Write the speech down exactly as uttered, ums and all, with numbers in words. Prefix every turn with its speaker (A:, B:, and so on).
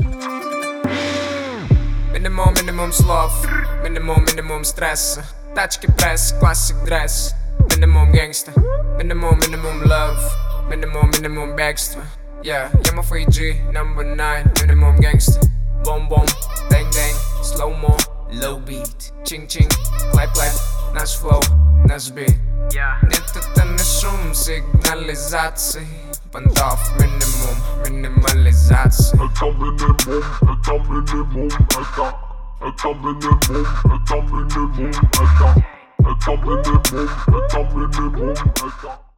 A: Minimum, minimum slov, minimum, minimum стресса. Тачки пресс, классик дресс. Minimum gangsta, minimum, minimum love. Minimum, minimum бегство. Yeah, I'm a free G, number nine. Minimum gangsta. Boom, boom, bang, bang, slow-mo, low beat. Ching-ching, clap, clap, наш flow, наш beat. Нет, это не шум, сигнализации. Понтов, минимум, минимализация.
B: Это минимум, это минимум, это Это минимум, это минимум, это Это минимум, это минимум, это